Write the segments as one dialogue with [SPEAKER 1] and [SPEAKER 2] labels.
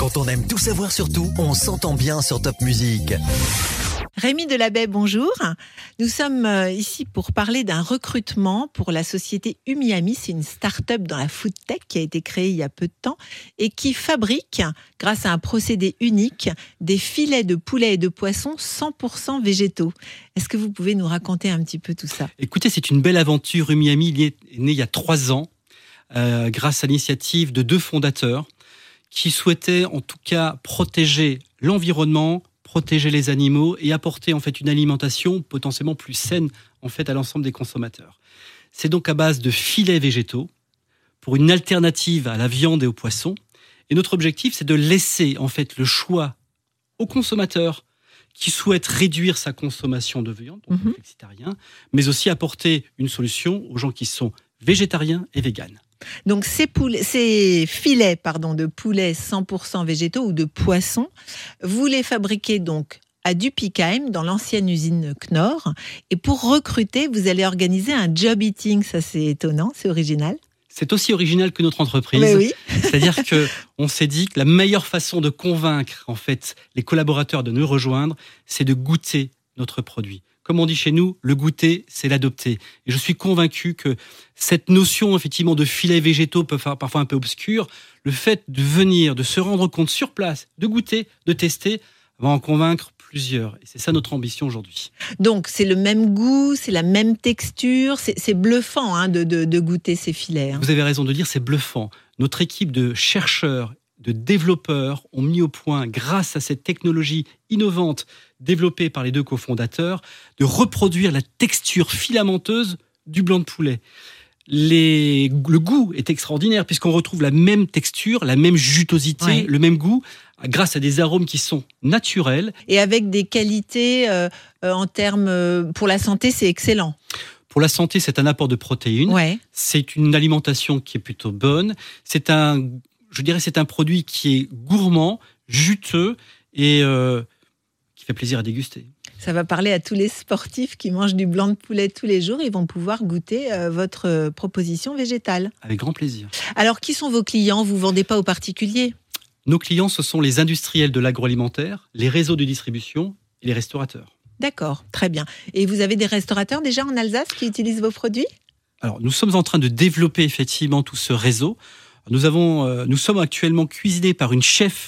[SPEAKER 1] Quand on aime tout savoir sur tout, on s'entend bien sur Top Music.
[SPEAKER 2] Rémi Delabey, bonjour. Nous sommes ici pour parler d'un recrutement pour la société Umiami. C'est une start-up dans la food tech qui a été créée il y a peu de temps et qui fabrique, grâce à un procédé unique, des filets de poulet et de poisson 100% végétaux. Est-ce que vous pouvez nous raconter un petit peu tout ça ?
[SPEAKER 3] Écoutez, c'est une belle aventure. Umiami est né il y a 3 ans grâce à l'initiative de 2 fondateurs qui souhaitaient en tout cas protéger l'environnement, protéger les animaux et apporter en fait une alimentation potentiellement plus saine en fait à l'ensemble des consommateurs. C'est donc à base de filets végétaux pour une alternative à la viande et aux poissons. Et notre objectif, c'est de laisser en fait le choix aux consommateurs qui souhaitent réduire sa consommation de viande, donc flexitarien, mais aussi apporter une solution aux gens qui sont végétariens et véganes.
[SPEAKER 2] Donc ces filets de poulet 100% végétaux ou de poissons, vous les fabriquez donc à Dupikheim, dans l'ancienne usine Knorr. Et pour recruter, vous allez organiser un job eating. Ça, c'est étonnant, c'est original.
[SPEAKER 3] C'est aussi original que notre entreprise.
[SPEAKER 2] Mais oui.
[SPEAKER 3] C'est-à-dire qu'on s'est dit que la meilleure façon de convaincre en fait les collaborateurs de nous rejoindre, c'est de goûter notre produit. Comme on dit chez nous, le goûter, c'est l'adopter. Et je suis convaincu que cette notion, effectivement, de filets végétaux peut faire parfois un peu obscure. Le fait de venir, de se rendre compte sur place, de goûter, de tester, va en convaincre plusieurs. Et c'est ça notre ambition aujourd'hui.
[SPEAKER 2] Donc, c'est le même goût, c'est la même texture. C'est bluffant de goûter ces filets.
[SPEAKER 3] Vous avez raison de dire, c'est bluffant. Notre équipe de chercheurs, de développeurs ont mis au point, grâce à cette technologie innovante développée par les 2 cofondateurs, de reproduire la texture filamenteuse du blanc de poulet. Le goût est extraordinaire puisqu'on retrouve la même texture, la même jutosité, le même goût, grâce à des arômes qui sont naturels.
[SPEAKER 2] Et avec des qualités en termes pour la santé, c'est excellent.
[SPEAKER 3] Pour la santé, c'est un apport de protéines.
[SPEAKER 2] Ouais.
[SPEAKER 3] C'est une alimentation qui est plutôt bonne. C'est un produit qui est gourmand, juteux et qui fait plaisir à déguster.
[SPEAKER 2] Ça va parler à tous les sportifs qui mangent du blanc de poulet tous les jours. Ils vont pouvoir goûter votre proposition végétale.
[SPEAKER 3] Avec grand plaisir.
[SPEAKER 2] Alors, qui sont vos clients ? Vous ne vendez pas aux particuliers ?
[SPEAKER 3] Nos clients, ce sont les industriels de l'agroalimentaire, les réseaux de distribution et les restaurateurs. D'accord,
[SPEAKER 2] très bien. Et vous avez des restaurateurs déjà en Alsace qui utilisent vos produits ?
[SPEAKER 3] Alors, nous sommes en train de développer effectivement tout ce réseau. Nous sommes actuellement cuisinés par une chef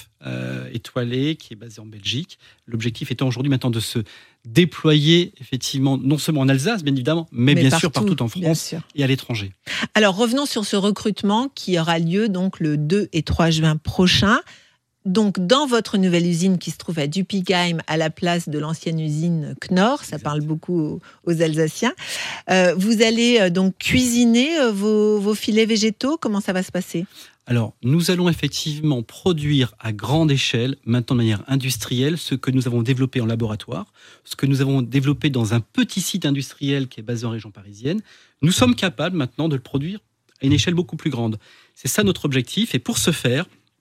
[SPEAKER 3] étoilée qui est basée en Belgique. L'objectif étant aujourd'hui maintenant de se déployer effectivement non seulement en Alsace, bien évidemment, mais bien sûr partout en France et à l'étranger.
[SPEAKER 2] Alors revenons sur ce recrutement qui aura lieu donc le 2 et 3 juin prochain. Donc, dans votre nouvelle usine qui se trouve à Dupikheim, à la place de l'ancienne usine Knorr, ça parle beaucoup aux Alsaciens, vous allez donc cuisiner vos filets végétaux. Comment ça va se passer ?
[SPEAKER 3] Alors, nous allons effectivement produire à grande échelle, maintenant de manière industrielle, ce que nous avons développé en laboratoire, ce que nous avons développé dans un petit site industriel qui est basé en région parisienne. Nous sommes capables maintenant de le produire à une échelle beaucoup plus grande. C'est ça notre objectif. Et pour ce faire,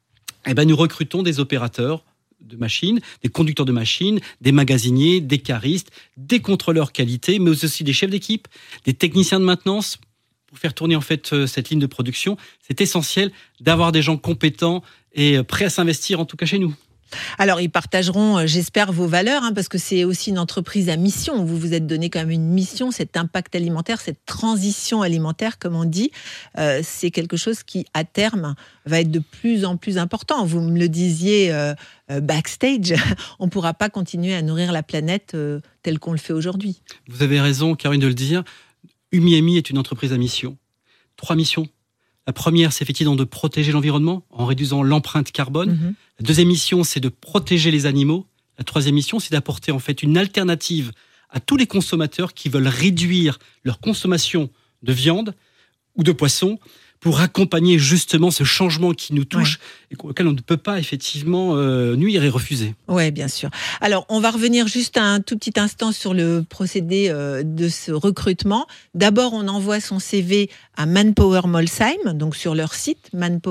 [SPEAKER 3] nous recrutons des opérateurs de machines, des conducteurs de machines, des magasiniers, des caristes, des contrôleurs qualité, mais aussi des chefs d'équipe, des techniciens de maintenance. Pour faire tourner en fait cette ligne de production, c'est essentiel d'avoir des gens compétents et prêts à s'investir, en tout cas chez nous.
[SPEAKER 2] Alors, ils partageront, j'espère, vos valeurs, parce que c'est aussi une entreprise à mission. Vous vous êtes donné quand même une mission, cet impact alimentaire, cette transition alimentaire, comme on dit. C'est quelque chose qui, à terme, va être de plus en plus important. Vous me le disiez backstage, on ne pourra pas continuer à nourrir la planète telle qu'on le fait aujourd'hui.
[SPEAKER 3] Vous avez raison, Karine, de le dire. Umiami est une entreprise à mission. 3 missions. La première, c'est effectivement de protéger l'environnement en réduisant l'empreinte carbone. La deuxième mission, c'est de protéger les animaux. La troisième mission, c'est d'apporter en fait une alternative à tous les consommateurs qui veulent réduire leur consommation de viande ou de poisson pour accompagner justement ce changement qui nous touche et auquel on ne peut pas effectivement nuire et refuser.
[SPEAKER 2] Oui, bien sûr. Alors, on va revenir juste un tout petit instant sur le procédé de ce recrutement. D'abord, on envoie son CV à Manpower Molsheim, donc sur leur site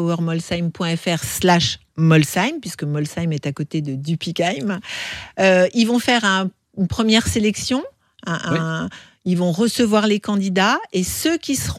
[SPEAKER 2] manpowermolsheim.fr/Molsheim, puisque Molsheim est à côté de Dupikheim. Ils vont faire une première sélection, ils vont recevoir les candidats et ceux qui seront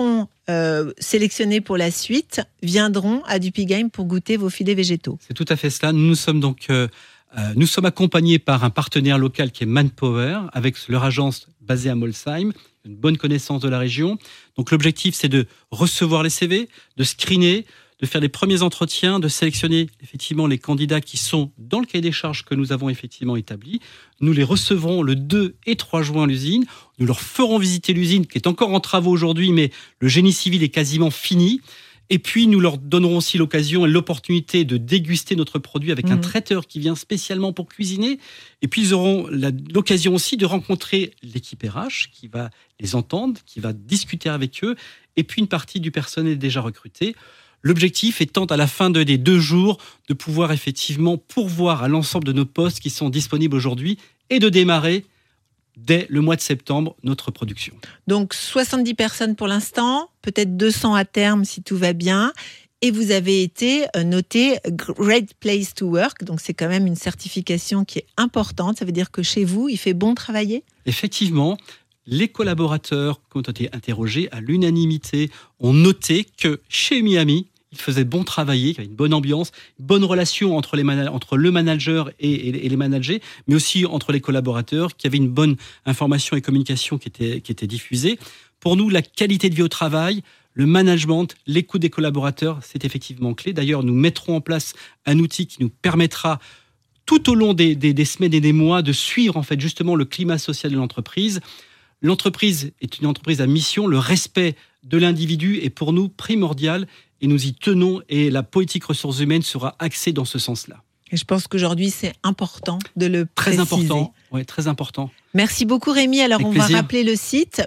[SPEAKER 2] sélectionnés pour la suite viendront à Dupigheim pour goûter vos filets végétaux.
[SPEAKER 3] C'est tout à fait cela. Nous sommes accompagnés par un partenaire local qui est Manpower, avec leur agence basée à Molsheim, une bonne connaissance de la région. Donc l'objectif, c'est de recevoir les CV, de screener, de faire les premiers entretiens, de sélectionner effectivement les candidats qui sont dans le cahier des charges que nous avons effectivement établi. Nous les recevrons le 2 et 3 juin à l'usine. Nous leur ferons visiter l'usine qui est encore en travaux aujourd'hui, mais le génie civil est quasiment fini. Et puis, nous leur donnerons aussi l'occasion et l'opportunité de déguster notre produit avec un traiteur qui vient spécialement pour cuisiner. Et puis, ils auront l'occasion aussi de rencontrer l'équipe RH qui va les entendre, qui va discuter avec eux. Et puis, une partie du personnel déjà recruté. L'objectif étant, à la fin des 2 jours, de pouvoir effectivement pourvoir à l'ensemble de nos postes qui sont disponibles aujourd'hui et de démarrer dès le mois de septembre, notre production.
[SPEAKER 2] Donc 70 personnes pour l'instant, peut-être 200 à terme si tout va bien. Et vous avez été noté Great Place to Work, donc c'est quand même une certification qui est importante. Ça veut dire que chez vous, il fait bon travailler ?
[SPEAKER 3] Effectivement, les collaborateurs qui ont été interrogés à l'unanimité ont noté que chez Miami, il faisait bon travailler, qu'il y avait une bonne ambiance, une bonne relation entre le manager et les managers, mais aussi entre les collaborateurs, qu'il y avait une bonne information et communication qui était diffusée. Pour nous, la qualité de vie au travail, le management, l'écoute des collaborateurs, c'est effectivement clé. D'ailleurs, nous mettrons en place un outil qui nous permettra tout au long des semaines et des mois de suivre en fait justement le climat social de l'entreprise. L'entreprise est une entreprise à mission, le respect de l'individu est pour nous primordial et nous y tenons et la politique ressources humaines sera axée dans ce sens-là.
[SPEAKER 2] Et je pense qu'aujourd'hui, c'est important de le
[SPEAKER 3] Très
[SPEAKER 2] préciser.
[SPEAKER 3] important, oui, très important.
[SPEAKER 2] Merci beaucoup Rémi. Alors
[SPEAKER 3] Avec
[SPEAKER 2] on
[SPEAKER 3] plaisir.
[SPEAKER 2] va rappeler le site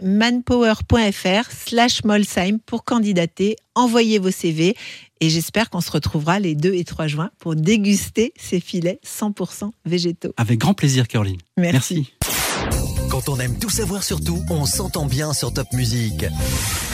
[SPEAKER 2] manpower.fr/Molsheim pour candidater, envoyer vos CV et j'espère qu'on se retrouvera les 2 et 3 juin pour déguster ces filets 100% végétaux.
[SPEAKER 3] Avec grand plaisir Caroline.
[SPEAKER 2] Merci.
[SPEAKER 1] Quand on aime tout savoir sur tout, on s'entend bien sur Top Music.